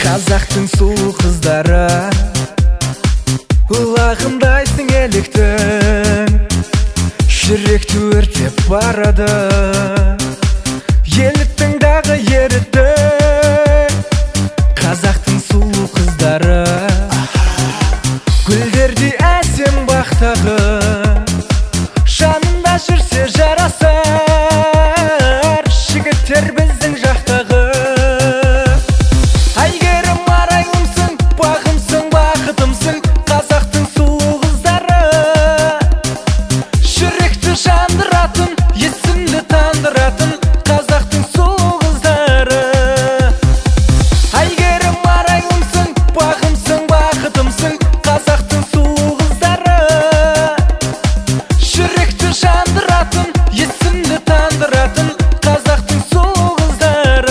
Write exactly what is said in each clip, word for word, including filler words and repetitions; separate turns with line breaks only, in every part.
Қазақтың сұлу қыздары, ұлағындайсың еліктің, жүректі өртеп барады. Еліктің дағы ерітті, қазақтың сұлу қыздары, гүлдердей әсем бақтағы, жанында жүрсе жарасар, жігіттер біздің жақтағы. Әйгерім арайлымсың, бағымсың, бақытымсың, қазақтың сұлу қыздары, жүректі жандыратын, есімді тандыратын, қазақтың сұлу қыздары. Әйгерім арайлымсың, бағымсың, бақытымсың, қазақтың сұлу қыздары, жүректі жандыратын, есімді тандыратын, қазақтың сұлу қыздары.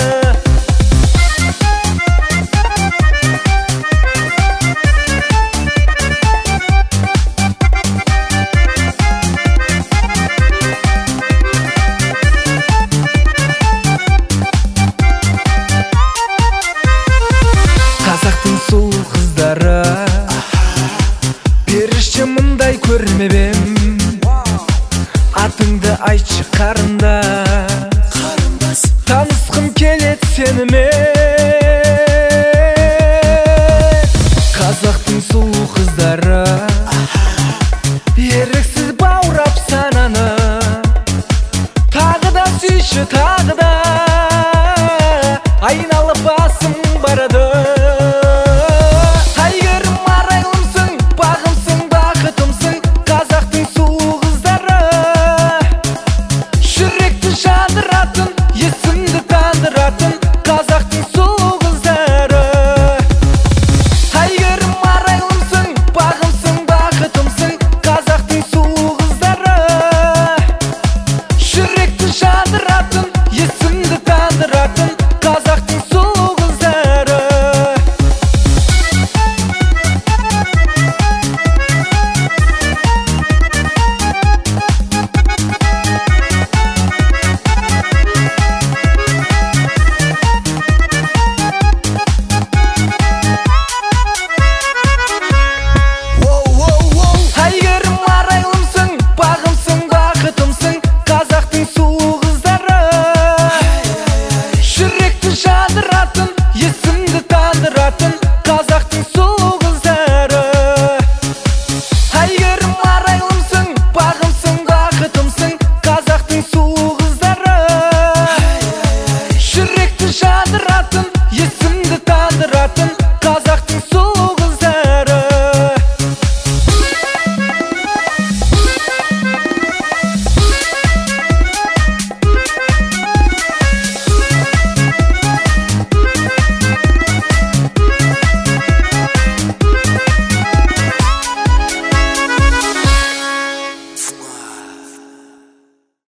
Қазақтың сұлу қыздары, періште мұндай көрмепем. Атыңды айтшы қарындас, танысқым келеді сенімен. Қазақтың сұлу қыздары, еріксіз баурап сананы, тағы да сүйші, тағы да айналып басым барады. Әйгерім арайлымсың, бағымсың, бақытымсың, қазақтың сұлу қыздары, жүректі жандыратын, есімді тандыратын, қазақтың сұлу қыздары. Әйгерім арайлымсың, бағымсың, бақытымсың, қазақтың сұлу қыздары, жүректі жандыратын, есімді тандыратын, қазақтың сұлу қыздары. Әйгерім арайлымсың, бағымсың, бақытымсың, қазақтың сұлу қыздары, жүректі жандыратын, есімді тандыратын,